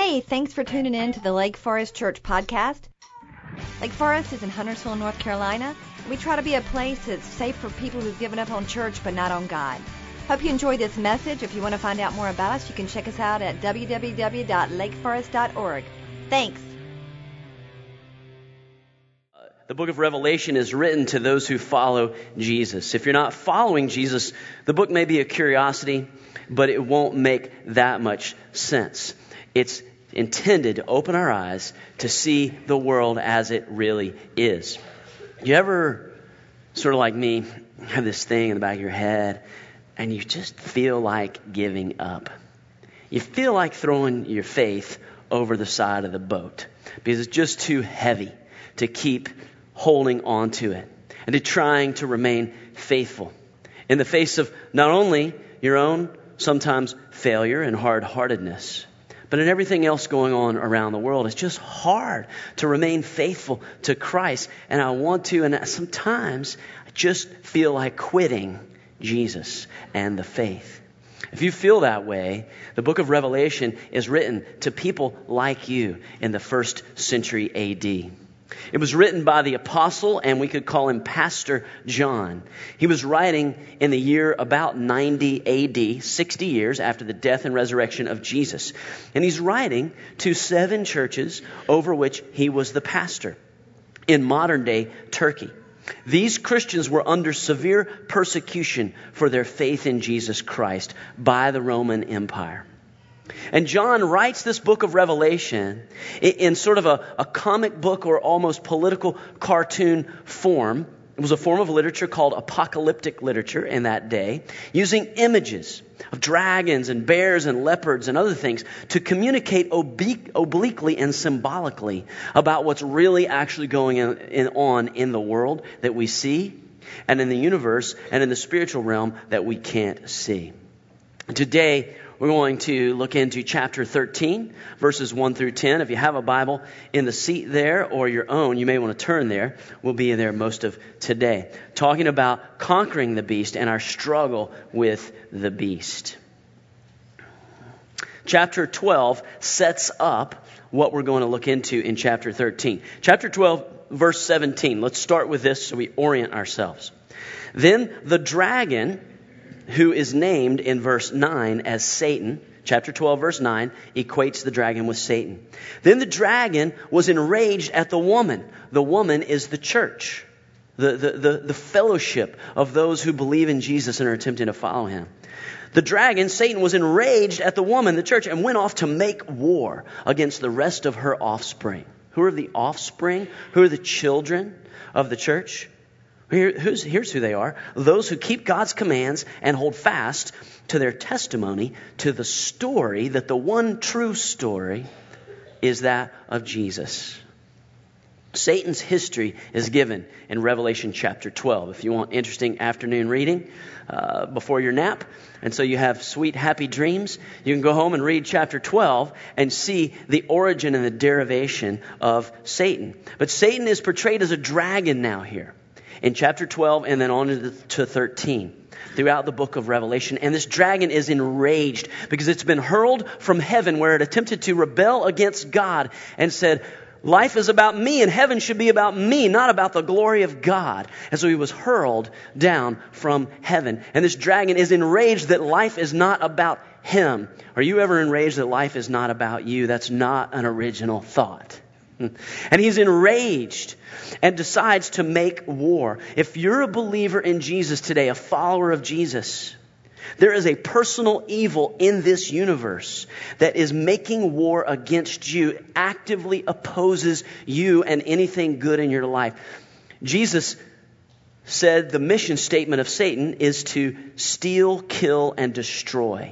Hey, thanks for tuning in to the Lake Forest Church podcast. Lake Forest is in Huntersville, North Carolina. We try to be a place that's safe for people who've given up on church but not on God. Hope you enjoy this message. If you want to find out more about us, you can check us out at www.lakeforest.org. Thanks. The book of Revelation is written to those who follow Jesus. If you're not following Jesus, the book may be a curiosity, but it won't make that much sense. It's intended to open our eyes to see the world as it really is. You ever, sort of like me, have this thing in the back of your head and you just feel like giving up? You feel like throwing your faith over the side of the boat because it's just too heavy to keep holding on to it and to trying to remain faithful in the face of not only your own sometimes failure and hard-heartedness, but in everything else going on around the world. It's just hard to remain faithful to Christ. And I want to, and sometimes I just feel like quitting Jesus and the faith. If you feel that way, the book of Revelation is written to people like you in the 1st century A.D. It was written by the apostle, and we could call him Pastor John. He was writing in the year about 90 A.D., 60 years after the death and resurrection of Jesus. And he's writing to 7 churches over which he was the pastor in modern-day Turkey. These Christians were under severe persecution for their faith in Jesus Christ by the Roman Empire. And John writes this book of Revelation in sort of a comic book or almost political cartoon form. It was a form of literature called apocalyptic literature in that day, using images of dragons and bears and leopards and other things to communicate obliquely and symbolically about what's really actually going on in the world that we see and in the universe and in the spiritual realm that we can't see. Today, we're going to look into chapter 13, verses 1 through 10. If you have a Bible in the seat there or your own, you may want to turn there. We'll be there most of today, talking about conquering the beast and our struggle with the beast. Chapter 12 sets up what we're going to look into in chapter 13. Chapter 12, verse 17. Let's start with this so we orient ourselves. Then the dragon, who is named in verse 9 as Satan, chapter 12, verse 9, equates the dragon with Satan. Then the dragon was enraged at the woman. The woman is the church, the fellowship of those who believe in Jesus and are attempting to follow him. The dragon, Satan, was enraged at the woman, the church, and went off to make war against the rest of her offspring. Who are the offspring? Who are the children of the church? Here's who they are. Those who keep God's commands and hold fast to their testimony, to the story, that the one true story is that of Jesus. Satan's history is given in Revelation chapter 12. If you want interesting afternoon reading before your nap, and so you have sweet, happy dreams, you can go home and read chapter 12 and see the origin and the derivation of Satan. But Satan is portrayed as a dragon now here in chapter 12 and then on to 13 throughout the book of Revelation. And this dragon is enraged because it's been hurled from heaven where it attempted to rebel against God and said, life is about me and heaven should be about me, not about the glory of God. And so he was hurled down from heaven. And this dragon is enraged that life is not about him. Are you ever enraged that life is not about you? That's not an original thought. And he's enraged and decides to make war. If you're a believer in Jesus today, a follower of Jesus, there is a personal evil in this universe that is making war against you, actively opposes you and anything good in your life. Jesus said the mission statement of Satan is to steal, kill, and destroy.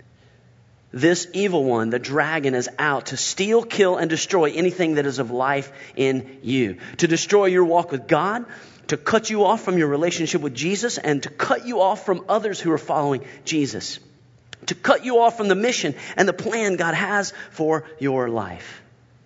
This evil one, the dragon, is out to steal, kill, and destroy anything that is of life in you. To destroy your walk with God, to cut you off from your relationship with Jesus, and to cut you off from others who are following Jesus. To cut you off from the mission and the plan God has for your life.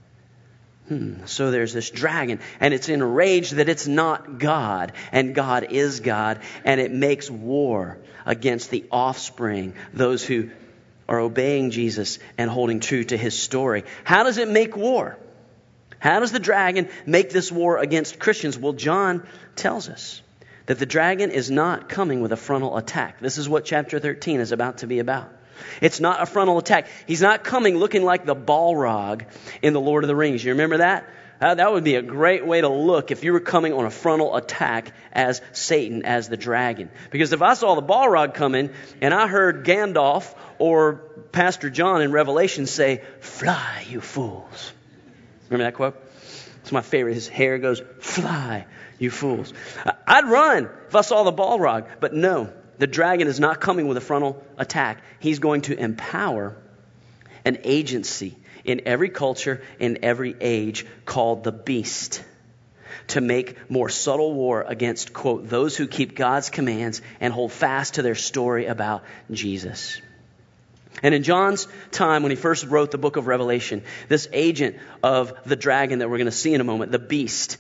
So there's this dragon, and it's enraged that it's not God, and God is God, and it makes war against the offspring, those who are obeying Jesus and holding true to his story. How does it make war? How does the dragon make this war against Christians? Well, John tells us that the dragon is not coming with a frontal attack. This is what chapter 13 is about to be about. It's not a frontal attack. He's not coming looking like the Balrog in The Lord of the Rings. You remember that? That would be a great way to look if you were coming on a frontal attack as Satan, as the dragon. Because if I saw the Balrog coming and I heard Gandalf or Pastor John in Revelation say, "Fly, you fools." Remember that quote? It's my favorite. His hair goes, "Fly, you fools." I'd run if I saw the Balrog. But no, the dragon is not coming with a frontal attack. He's going to empower an agency in every culture, in every age, called the beast, to make more subtle war against, quote, those who keep God's commands and hold fast to their story about Jesus. And in John's time, when he first wrote the book of Revelation, this agent of the dragon that we're going to see in a moment, the beast,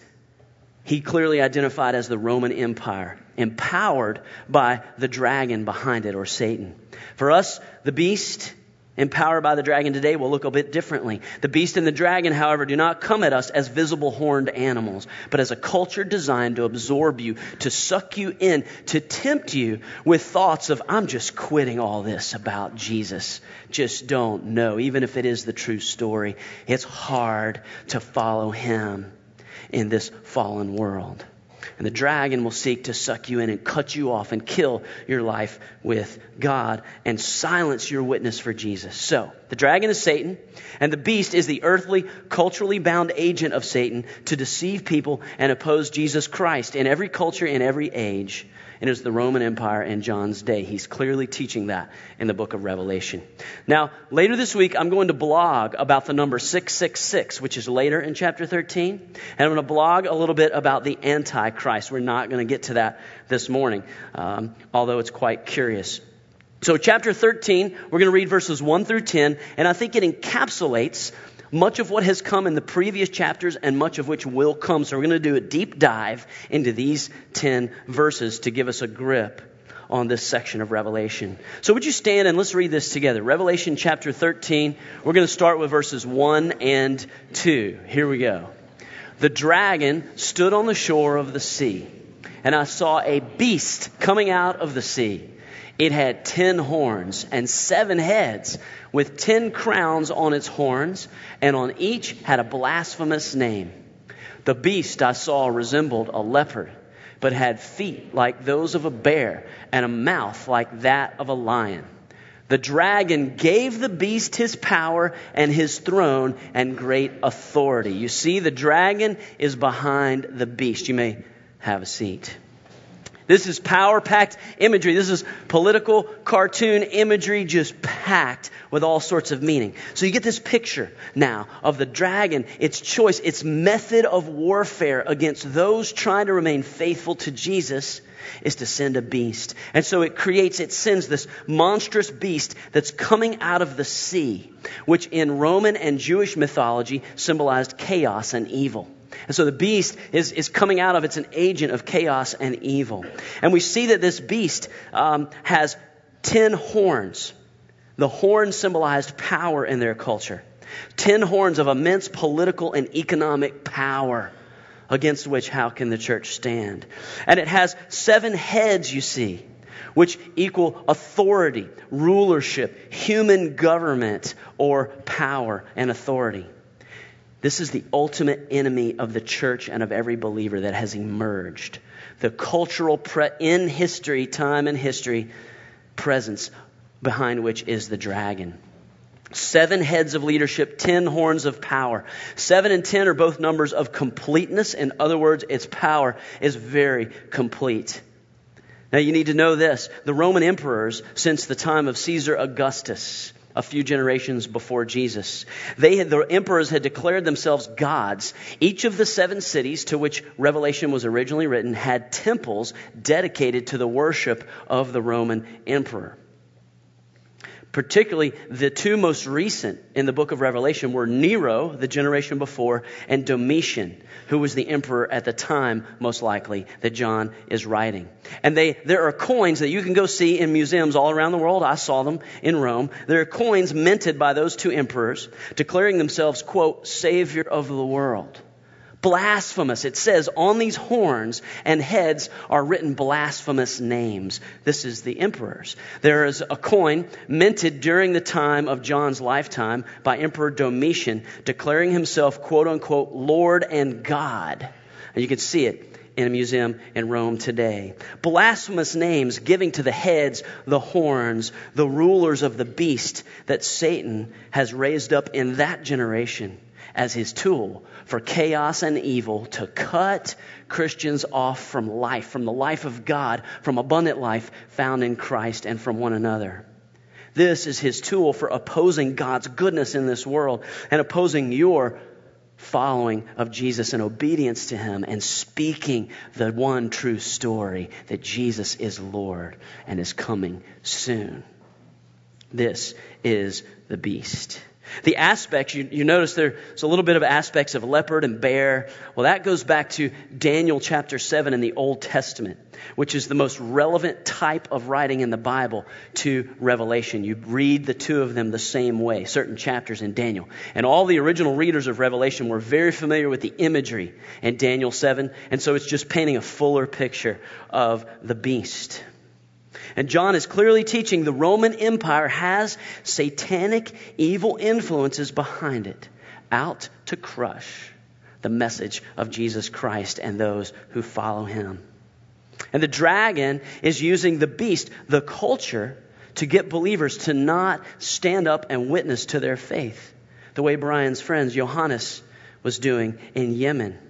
he clearly identified as the Roman Empire, empowered by the dragon behind it, or Satan. For us, the beast, empowered by the dragon today, will look a bit differently. The beast and the dragon, however, do not come at us as visible horned animals, but as a culture designed to absorb you, to suck you in, to tempt you with thoughts of, "I'm just quitting all this about Jesus. Just don't know." Even if it is the true story, it's hard to follow him in this fallen world. And the dragon will seek to suck you in and cut you off and kill your life with God and silence your witness for Jesus. So, the dragon is Satan, and the beast is the earthly, culturally bound agent of Satan to deceive people and oppose Jesus Christ in every culture, in every age. And it's the Roman Empire in John's day. He's clearly teaching that in the book of Revelation. Now, later this week, I'm going to blog about the number 666, which is later in chapter 13. And I'm going to blog a little bit about the Antichrist. We're not going to get to that this morning, although it's quite curious. So chapter 13, we're going to read verses 1 through 10, and I think it encapsulates much of what has come in the previous chapters and much of which will come. So we're going to do a deep dive into these 10 verses to give us a grip on this section of Revelation. So would you stand and let's read this together. Revelation chapter 13. We're going to start with verses 1 and 2. Here we go. The dragon stood on the shore of the sea, and I saw a beast coming out of the sea. It had 10 horns and 7 heads, with 10 crowns on its horns, and on each had a blasphemous name. The beast I saw resembled a leopard, but had feet like those of a bear, and a mouth like that of a lion. The dragon gave the beast his power and his throne and great authority. You see, the dragon is behind the beast. You may have a seat. This is power-packed imagery. This is political cartoon imagery just packed with all sorts of meaning. So you get this picture now of the dragon, its choice, its method of warfare against those trying to remain faithful to Jesus is to send a beast. And so it sends this monstrous beast that's coming out of the sea, which in Roman and Jewish mythology symbolized chaos and evil. And so the beast is coming out of, it's an agent of chaos and evil. And we see that this beast has 10 horns. The horns symbolized power in their culture. 10 horns of immense political and economic power, against which how can the church stand? And it has 7 heads, you see, which equal authority, rulership, human government, or power and authority. This is the ultimate enemy of the church and of every believer that has emerged. The cultural in history, time and history, presence behind which is the dragon. 7 heads of leadership, 10 horns of power. 7 and 10 are both numbers of completeness. In other words, its power is very complete. Now you need to know this. The Roman emperors, since the time of Caesar Augustus, a few generations before Jesus, the emperors had declared themselves gods. Each of the 7 cities to which Revelation was originally written had temples dedicated to the worship of the Roman emperor. Particularly, the two most recent in the book of Revelation were Nero, the generation before, and Domitian, who was the emperor at the time, most likely, that John is writing. And there are coins that you can go see in museums all around the world. I saw them in Rome. There are coins minted by those two emperors, declaring themselves, quote, Savior of the world. Blasphemous. It says on these horns and heads are written blasphemous names. This is the emperors. There is a coin minted during the time of John's lifetime by Emperor Domitian, declaring himself, quote unquote, Lord and God. And you can see it in a museum in Rome today. Blasphemous names giving to the heads, the horns, the rulers of the beast that Satan has raised up in that generation as his tool for chaos and evil to cut Christians off from life, from the life of God, from abundant life found in Christ and from one another. This is his tool for opposing God's goodness in this world and opposing your following of Jesus and obedience to him and speaking the one true story that Jesus is Lord and is coming soon. This is the beast. The aspects, you notice there's a little bit of aspects of leopard and bear. Well, that goes back to Daniel chapter 7 in the Old Testament, which is the most relevant type of writing in the Bible to Revelation. You read the two of them the same way, certain chapters in Daniel. And all the original readers of Revelation were very familiar with the imagery in Daniel 7, and so it's just painting a fuller picture of the beast. And John is clearly teaching the Roman Empire has satanic evil influences behind it, out to crush the message of Jesus Christ and those who follow him. And the dragon is using the beast, the culture, to get believers to not stand up and witness to their faith, the way Brian's friend Johannes was doing in Yemen.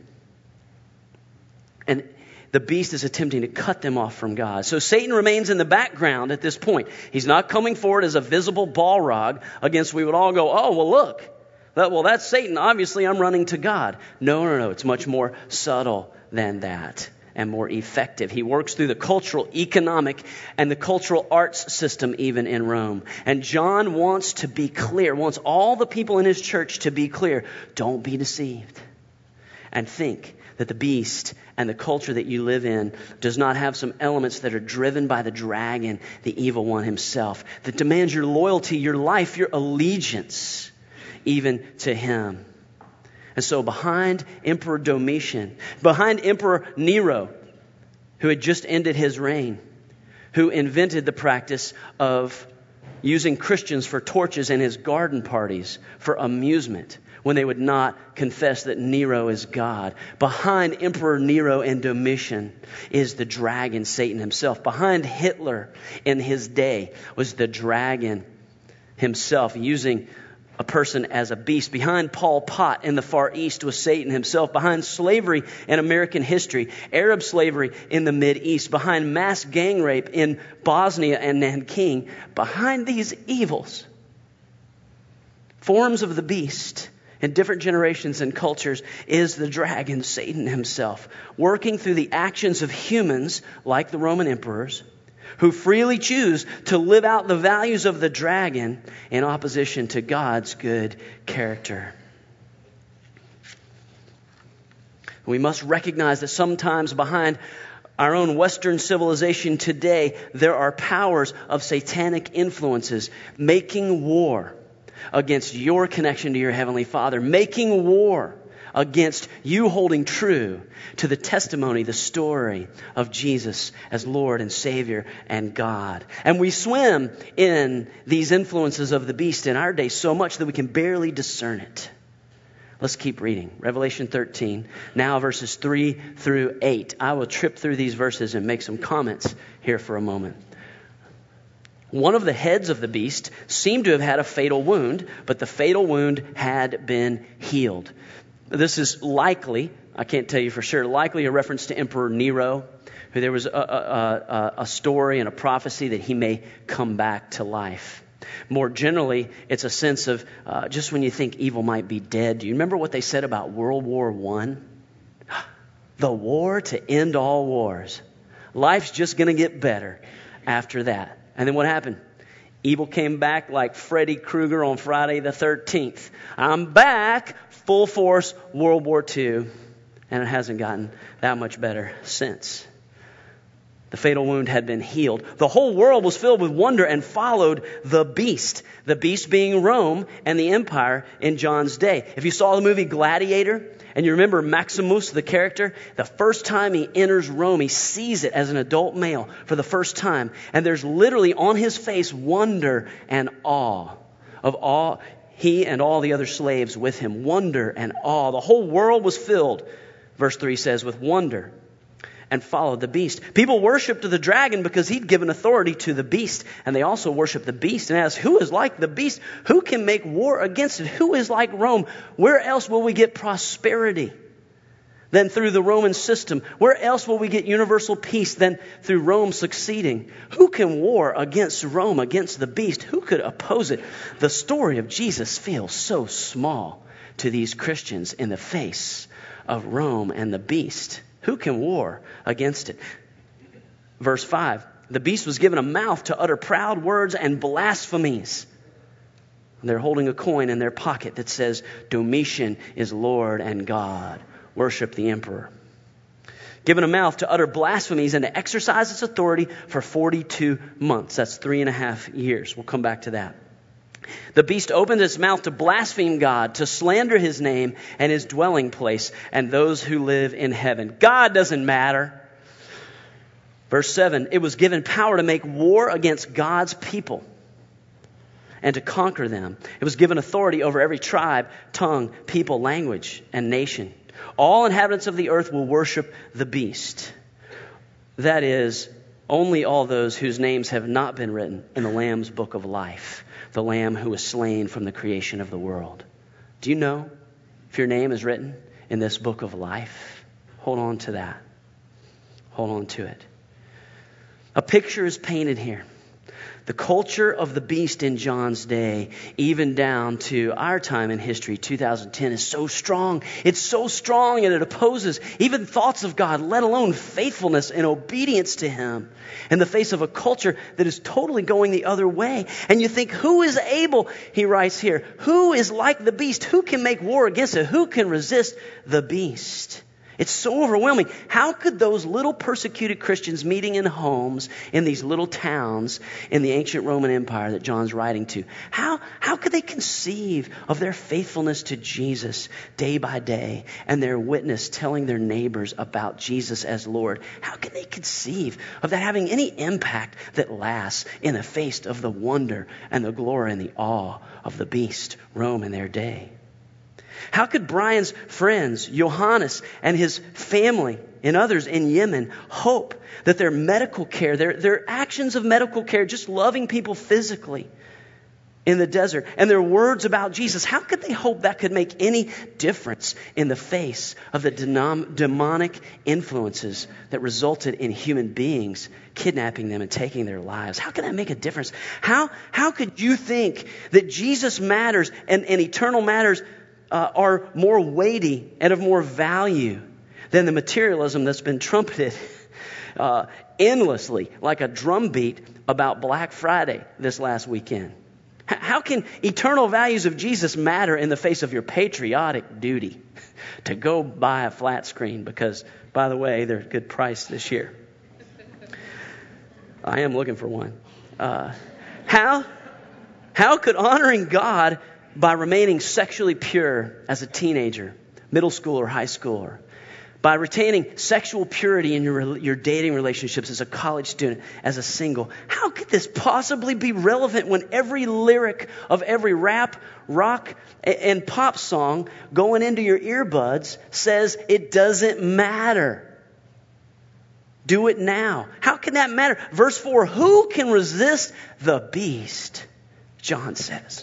And the beast is attempting to cut them off from God. So Satan remains in the background at this point. He's not coming forward as a visible Balrog against we would all go, oh, well, look. Well, that's Satan. Obviously, I'm running to God. No. It's much more subtle than that and more effective. He works through the cultural, economic, and the cultural arts system even in Rome. And John wants to be clear, wants all the people in his church to be clear. Don't be deceived. And think that the beast and the culture that you live in does not have some elements that are driven by the dragon, the evil one himself, that demands your loyalty, your life, your allegiance, even to him. And so behind Emperor Domitian, behind Emperor Nero, who had just ended his reign, who invented the practice of using Christians for torches in his garden parties for amusement, when they would not confess that Nero is God. Behind Emperor Nero and Domitian is the dragon, Satan himself. Behind Hitler in his day was the dragon himself, using a person as a beast. Behind Pol Pot in the Far East was Satan himself. Behind slavery in American history, Arab slavery in the Mideast, behind mass gang rape in Bosnia and Nanking, behind these evils, forms of the beast, in different generations and cultures, is the dragon, Satan himself, working through the actions of humans like the Roman emperors who freely choose to live out the values of the dragon in opposition to God's good character. We must recognize that sometimes behind our own Western civilization today, there are powers of satanic influences making war against your connection to your Heavenly Father, making war against you holding true to the testimony, the story of Jesus as Lord and Savior and God. And we swim in these influences of the beast in our day so much that we can barely discern it. Let's keep reading. Revelation 13, now verses 3 through 8. I will trip through these verses and make some comments here for a moment. One of the heads of the beast seemed to have had a fatal wound, but the fatal wound had been healed. This is likely, I can't tell you for sure, likely a reference to Emperor Nero, who there was a story and a prophecy that he may come back to life. More generally, it's a sense of just when you think evil might be dead. Do you remember what they said about World War I? The war to end all wars. Life's just going to get better after that. And then what happened? Evil came back like Freddy Krueger on Friday the 13th. I'm back, full force, World War II. And it hasn't gotten that much better since. The fatal wound had been healed. The whole world was filled with wonder and followed the beast. The beast being Rome and the empire in John's day. If you saw the movie Gladiator, and you remember Maximus, the character, the first time he enters Rome, he sees it as an adult male for the first time. And there's literally on his face wonder and awe of all he and all the other slaves with him. Wonder and awe. The whole world was filled, verse 3 says, with wonder, and followed the beast. People worshipped the dragon because he'd given authority to the beast. And they also worshiped the beast and asked, who is like the beast? Who can make war against it? Who is like Rome? Where else will we get prosperity than through the Roman system? Where else will we get universal peace than through Rome succeeding? Who can war against Rome, against the beast? Who could oppose it? The story of Jesus feels so small to these Christians in the face of Rome and the beast. Who can war against it? Verse 5, the beast was given a mouth to utter proud words and blasphemies. They're holding a coin in their pocket that says, Domitian is Lord and God. Worship the emperor. Given a mouth to utter blasphemies and to exercise its authority for 42 months. That's 3.5 years. We'll come back to that. The beast opened its mouth to blaspheme God, to slander his name and his dwelling place and those who live in heaven. God doesn't matter. Verse 7, it was given power to make war against God's people and to conquer them. It was given authority over every tribe, tongue, people, language, and nation. All inhabitants of the earth will worship the beast. That is, only all those whose names have not been written in the Lamb's book of life. The Lamb who was slain from the creation of the world. Do you know if your name is written in this book of life? Hold on to that. Hold on to it. A picture is painted here. The culture of the beast in John's day, even down to our time in history, 2010, is so strong. It's so strong and it opposes even thoughts of God, let alone faithfulness and obedience to Him in the face of a culture that is totally going the other way. And you think, who is able, he writes here, who is like the beast? Who can make war against it? Who can resist the beast? It's so overwhelming. How could those little persecuted Christians meeting in homes in these little towns in the ancient Roman Empire that John's writing to, how could they conceive of their faithfulness to Jesus day by day and their witness telling their neighbors about Jesus as Lord? How could they conceive of that having any impact that lasts in the face of the wonder and the glory and the awe of the beast, Rome in their day? How could Brian's friends, Johannes and his family and others in Yemen, hope that their medical care, their actions of medical care, just loving people physically in the desert, and their words about Jesus, how could they hope that could make any difference in the face of the demonic influences that resulted in human beings kidnapping them and taking their lives? How could that make a difference? How could you think that Jesus matters and eternal matters are more weighty and of more value than the materialism that's been trumpeted endlessly like a drumbeat about Black Friday this last weekend? How can eternal values of Jesus matter in the face of your patriotic duty to go buy a flat screen? Because, by the way, they're a good price this year. I am looking for one. How could honoring God by remaining sexually pure as a teenager, middle schooler, high schooler, by retaining sexual purity in your dating relationships as a college student, as a single, how could this possibly be relevant when every lyric of every rap, rock, and pop song going into your earbuds says it doesn't matter? Do it now. How can that matter? Verse 4, who can resist the beast? John says.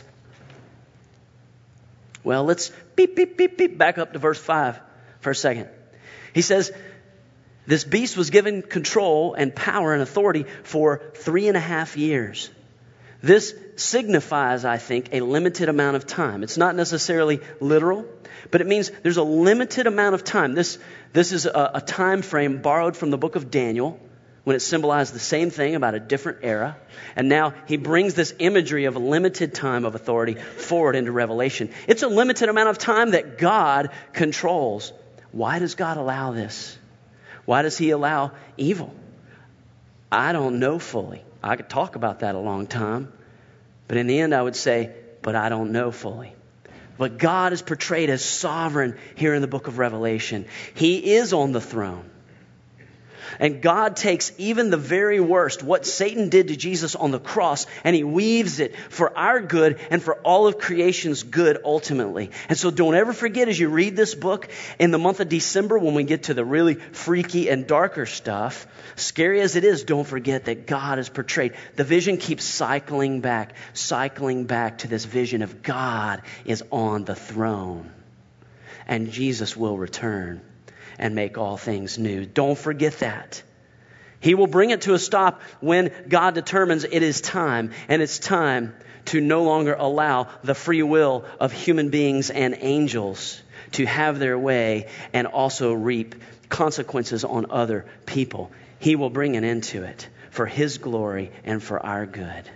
Well, let's beep, back up to verse 5 for a second. He says, this beast was given control and power and authority for 3.5 years. This signifies, I think, a limited amount of time. It's not necessarily literal, but it means there's a limited amount of time. This is a time frame borrowed from the book of Daniel, when it symbolized the same thing about a different era. And now he brings this imagery of a limited time of authority forward into Revelation. It's a limited amount of time that God controls. Why does God allow this? Why does he allow evil? I don't know fully. I could talk about that a long time. But in the end, I would say, but I don't know fully. But God is portrayed as sovereign here in the book of Revelation. He is on the throne. And God takes even the very worst, what Satan did to Jesus on the cross, and he weaves it for our good and for all of creation's good ultimately. And so don't ever forget, as you read this book in the month of December, when we get to the really freaky and darker stuff, scary as it is, don't forget that God is portrayed. The vision keeps cycling back to this vision of God is on the throne. And Jesus will return and make all things new. Don't forget that. He will bring it to a stop when God determines it is time, and it's time to no longer allow the free will of human beings and angels to have their way and also reap consequences on other people. He will bring an end to it for his glory and for our good.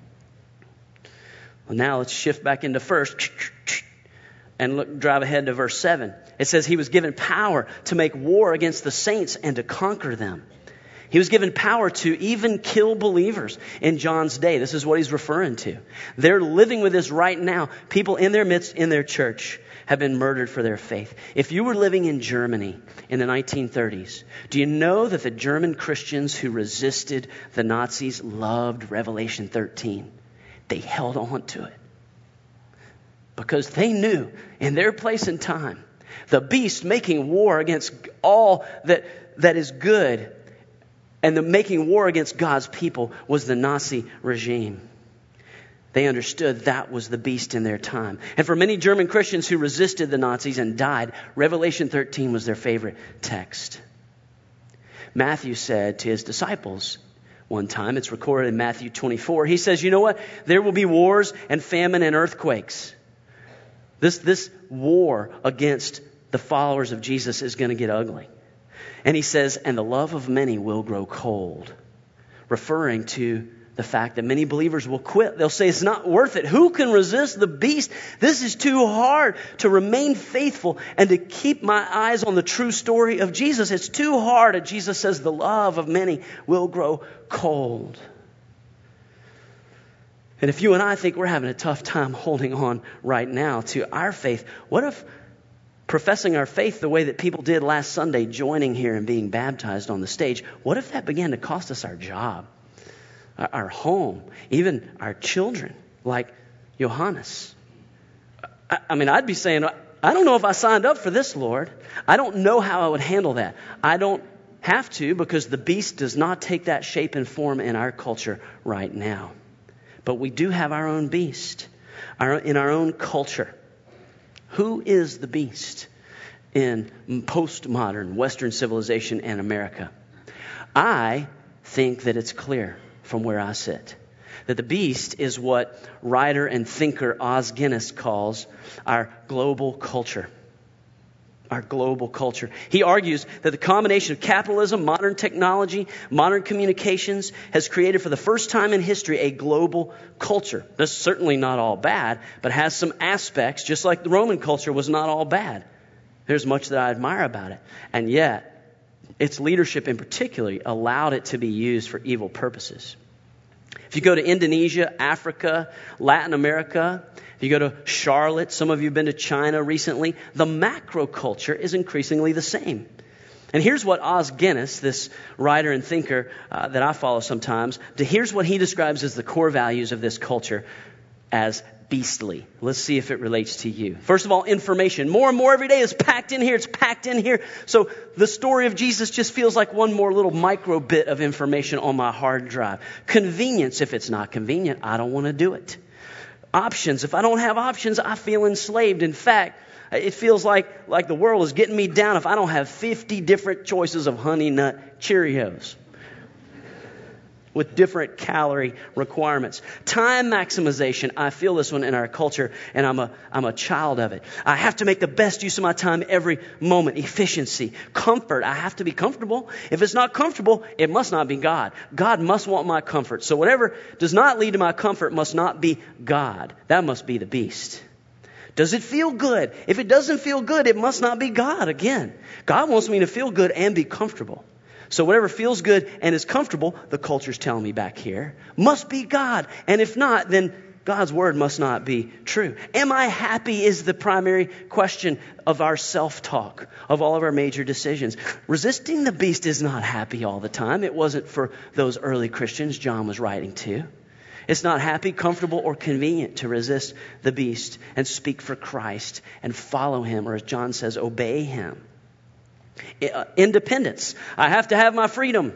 Well, now let's shift back into first and drive ahead to verse 7. It says he was given power to make war against the saints and to conquer them. He was given power to even kill believers in John's day. This is what he's referring to. They're living with this right now. People in their midst, in their church, have been murdered for their faith. If you were living in Germany in the 1930s, do you know that the German Christians who resisted the Nazis loved Revelation 13? They held on to it because they knew in their place and time, the beast making war against all that is good and the making war against God's people was the Nazi regime. They understood that was the beast in their time. And for many German Christians who resisted the Nazis and died, Revelation 13 was their favorite text. Matthew said to his disciples one time, it's recorded in Matthew 24, he says, you know what? There will be wars and famine and earthquakes. This war against the followers of Jesus is going to get ugly. And he says, and the love of many will grow cold, referring to the fact that many believers will quit. They'll say, it's not worth it. Who can resist the beast? This is too hard to remain faithful and to keep my eyes on the true story of Jesus. It's too hard. And Jesus says, the love of many will grow cold. And if you and I think we're having a tough time holding on right now to our faith, what if professing our faith the way that people did last Sunday, joining here and being baptized on the stage, what if that began to cost us our job, our home, even our children, like Johannes? I mean, I'd be saying, I don't know if I signed up for this, Lord. I don't know how I would handle that. I don't have to, because the beast does not take that shape and form in our culture right now. But we do have our own beast in our own culture. Who is the beast in postmodern Western civilization and America? I think that it's clear from where I sit that the beast is what writer and thinker Os Guinness calls our global culture. Our global culture. He argues that the combination of capitalism, modern technology, modern communications has created for the first time in history a global culture. That's certainly not all bad, but has some aspects, just like the Roman culture was not all bad. There's much that I admire about it. And yet, its leadership in particular allowed it to be used for evil purposes. If you go to Indonesia, Africa, Latin America, if you go to Charlotte, some of you have been to China recently, the macro culture is increasingly the same. And here's what Os Guinness, this writer and thinker that I follow sometimes, here's what he describes as the core values of this culture as beastly. Let's see if it relates to you. First of all, information. More and more every day is packed in here. It's packed in here. So the story of Jesus just feels like one more little micro bit of information on my hard drive. Convenience. If it's not convenient, I don't want to do it. Options. If I don't have options, I feel enslaved. In fact, it feels like the world is getting me down if I don't have 50 different choices of Honey Nut Cheerios. with different calorie requirements. Time maximization. I feel this one in our culture, and I'm a child of it. I have to make the best use of my time every moment. Efficiency. Comfort. I have to be comfortable. If it's not comfortable, it must not be God. God must want my comfort. So whatever does not lead to my comfort must not be God. That must be the beast. Does it feel good? If it doesn't feel good, it must not be God again. God wants me to feel good and be comfortable. So whatever feels good and is comfortable, the culture's telling me back here, must be God. And if not, then God's word must not be true. Am I happy is the primary question of our self-talk, of all of our major decisions. Resisting the beast is not happy all the time. It wasn't for those early Christians John was writing to. It's not happy, comfortable, or convenient to resist the beast and speak for Christ and follow him, or as John says, obey him. Independence. I have to have my freedom.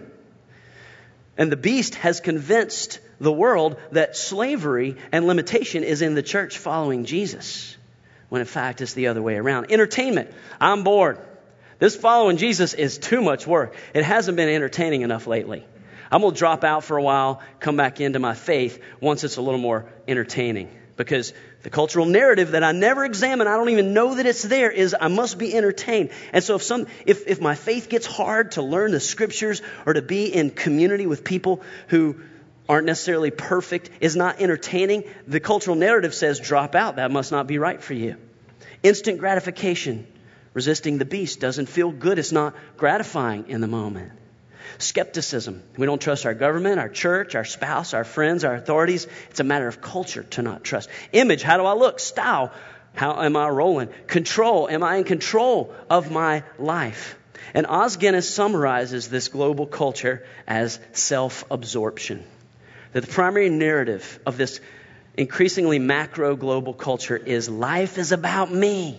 And the beast has convinced the world that slavery and limitation is in the church following Jesus, when in fact it's the other way around. Entertainment. I'm bored. This following Jesus is too much work. It hasn't been entertaining enough lately. I'm going to drop out for a while, come back into my faith once it's a little more entertaining. Because the cultural narrative that I never examine, I don't even know that it's there, is I must be entertained. And so if my faith gets hard to learn the scriptures or to be in community with people who aren't necessarily perfect, is not entertaining, the cultural narrative says drop out. That must not be right for you. Instant gratification. Resisting the beast doesn't feel good. It's not gratifying in the moment. Skepticism. We don't trust our government, our church, our spouse, our friends, our authorities. It's a matter of culture to not trust. Image. How do I look? Style. How am I rolling? Control. Am I in control of my life? And Os Guinness summarizes this global culture as self-absorption. That the primary narrative of this increasingly macro global culture is life is about me.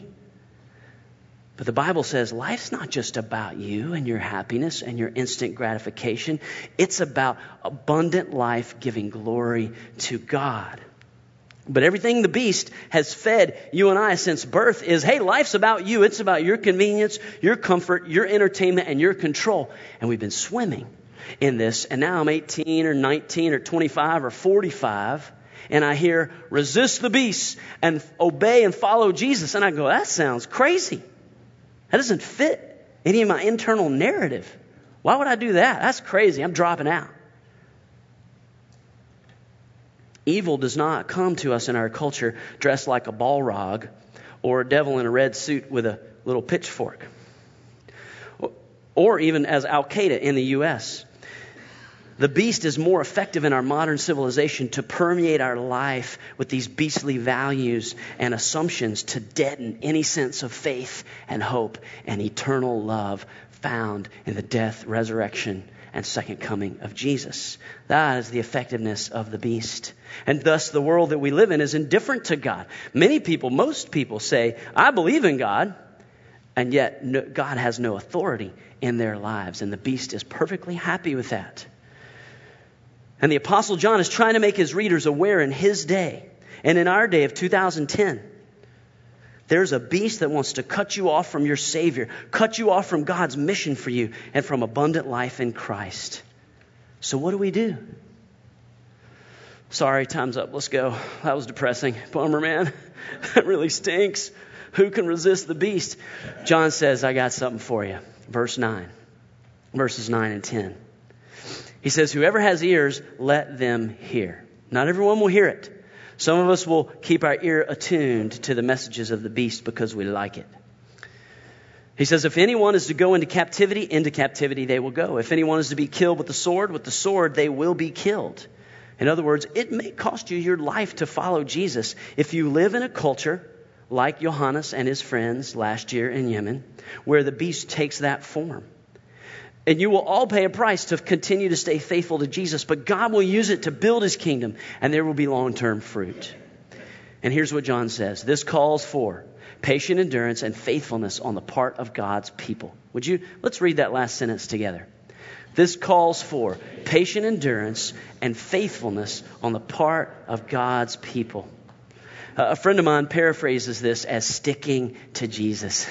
But the Bible says life's not just about you and your happiness and your instant gratification. It's about abundant life giving glory to God. But everything the beast has fed you and I since birth is, hey, life's about you. It's about your convenience, your comfort, your entertainment, and your control. And we've been swimming in this. And now I'm 18 or 19 or 25 or 45. And I hear resist the beast and obey and follow Jesus. And I go, that sounds crazy. That doesn't fit any of my internal narrative. Why would I do that? That's crazy. I'm dropping out. Evil does not come to us in our culture dressed like a Balrog or a devil in a red suit with a little pitchfork. Or even as Al-Qaeda in the U.S. The beast is more effective in our modern civilization to permeate our life with these beastly values and assumptions to deaden any sense of faith and hope and eternal love found in the death, resurrection, and second coming of Jesus. That is the effectiveness of the beast. And thus the world that we live in is indifferent to God. Most people say, I believe in God, and yet God has no authority in their lives. And the beast is perfectly happy with that. And the Apostle John is trying to make his readers aware in his day and in our day of 2010. There's a beast that wants to cut you off from your Savior, cut you off from God's mission for you and from abundant life in Christ. So what do we do? Sorry, time's up. Let's go. That was depressing. Bummer, man. That really stinks. Who can resist the beast? John says, I got something for you. Verses 9 and 10. He says, whoever has ears, let them hear. Not everyone will hear it. Some of us will keep our ear attuned to the messages of the beast because we like it. He says, if anyone is to go into captivity they will go. If anyone is to be killed with the sword they will be killed. In other words, it may cost you your life to follow Jesus. If you live in a culture like Johannes and his friends last year in Yemen, where the beast takes that form. And you will all pay a price to continue to stay faithful to Jesus, but God will use it to build his kingdom, and there will be long-term fruit. And here's what John says. This calls for patient endurance and faithfulness on the part of God's people. Let's read that last sentence together. This calls for patient endurance and faithfulness on the part of God's people. A friend of mine paraphrases this as sticking to Jesus.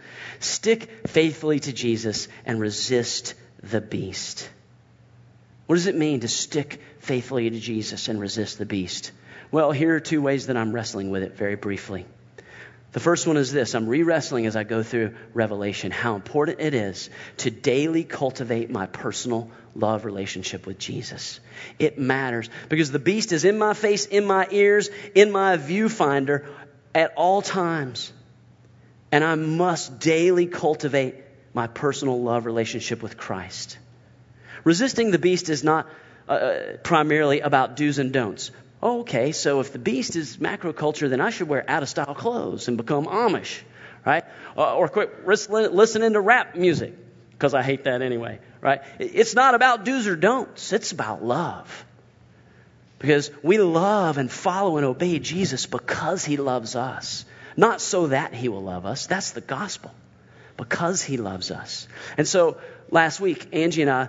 Stick faithfully to Jesus and resist the beast. What does it mean to stick faithfully to Jesus and resist the beast? Well, here are two ways that I'm wrestling with it very briefly. The first one is this. I'm re-wrestling as I go through Revelation how important it is to daily cultivate my personal love relationship with Jesus. It matters because the beast is in my face, in my ears, in my viewfinder at all times. And I must daily cultivate my personal love relationship with Christ. Resisting the beast is not primarily about do's and don'ts. Okay, so if the beast is macro culture, then I should wear out-of-style clothes and become Amish, right? Or quit listening to rap music, because I hate that anyway, right? It's not about do's or don'ts. It's about love. Because we love and follow and obey Jesus because he loves us. Not so that he will love us. That's the gospel. Because he loves us. And so last week, Angie and I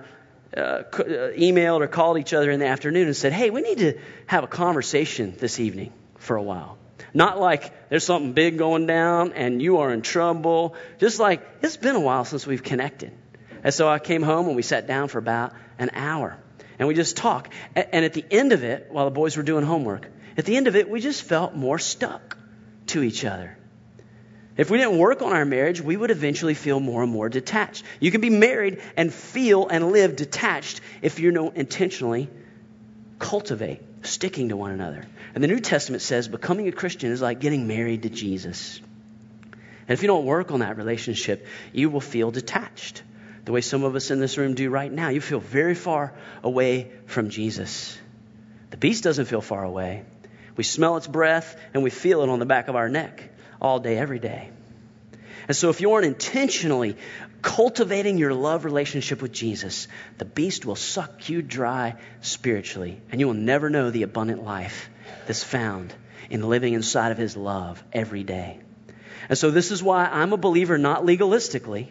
emailed or called each other in the afternoon and said, hey, we need to have a conversation this evening for a while. Not like there's something big going down and you are in trouble. Just like it's been a while since we've connected. And so I came home and we sat down for about an hour. And we just talked. And at the end of it, while the boys were doing homework, at the end of it, we just felt more stuck to each other. If we didn't work on our marriage, we would eventually feel more and more detached. You can be married and feel and live detached if you don't intentionally cultivate sticking to one another. And the New Testament says becoming a Christian is like getting married to Jesus. And if you don't work on that relationship, you will feel detached. The way some of us in this room do right now. You feel very far away from Jesus. The beast doesn't feel far away. We smell its breath and we feel it on the back of our neck. All day, every day. And so if you aren't intentionally cultivating your love relationship with Jesus, the beast will suck you dry spiritually, and you will never know the abundant life that's found in living inside of his love every day. And so this is why I'm a believer not legalistically,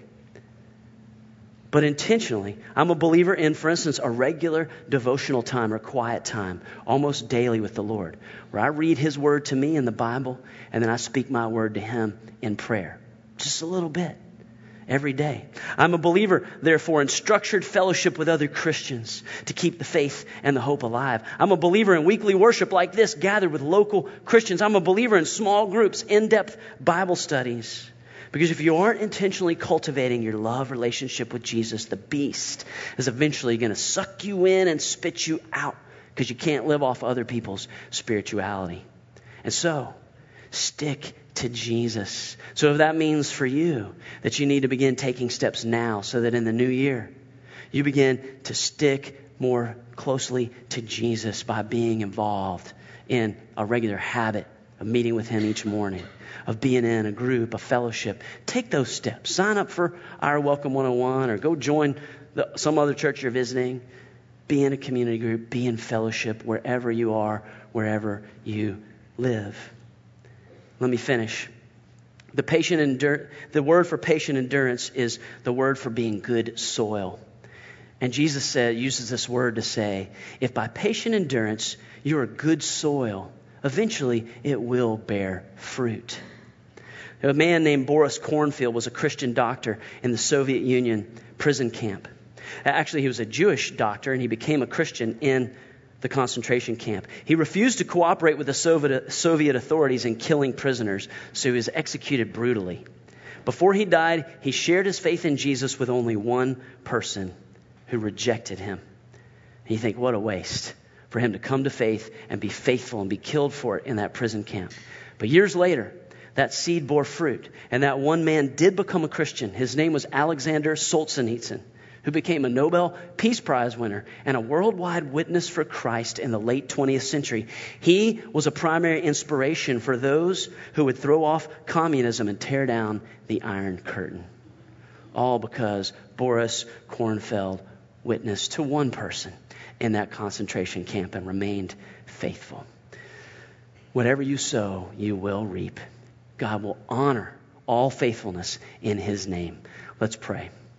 but intentionally. I'm a believer in, for instance, a regular devotional time or quiet time, almost daily with the Lord, where I read his word to me in the Bible, and then I speak my word to him in prayer. Just a little bit every day. I'm a believer, therefore, in structured fellowship with other Christians to keep the faith and the hope alive. I'm a believer in weekly worship like this, gathered with local Christians. I'm a believer in small groups, in-depth Bible studies. Because if you aren't intentionally cultivating your love relationship with Jesus, the beast is eventually going to suck you in and spit you out because you can't live off other people's spirituality. And so, stick to Jesus. So if that means for you that you need to begin taking steps now so that in the new year, you begin to stick more closely to Jesus by being involved in a regular habit of meeting with him each morning, of being in a group, a fellowship. Take those steps. Sign up for our Welcome 101 or go join some other church you're visiting. Be in a community group. Be in fellowship wherever you are, wherever you live. Let me finish. The word for patient endurance is the word for being good soil. And Jesus uses this word to say, if by patient endurance you are good soil, eventually it will bear fruit. A man named Boris Kornfeld was a Christian doctor in the Soviet Union prison camp. Actually, he was a Jewish doctor, and he became a Christian in the concentration camp. He refused to cooperate with the Soviet authorities in killing prisoners, so he was executed brutally. Before he died, he shared his faith in Jesus with only one person who rejected him. And you think, what a waste for him to come to faith and be faithful and be killed for it in that prison camp. But years later, that seed bore fruit, and that one man did become a Christian. His name was Alexander Solzhenitsyn, who became a Nobel Peace Prize winner and a worldwide witness for Christ in the late 20th century. He was a primary inspiration for those who would throw off communism and tear down the Iron Curtain. All because Boris Kornfeld witnessed to one person in that concentration camp and remained faithful. Whatever you sow, you will reap. God will honor all faithfulness in his name. Let's pray.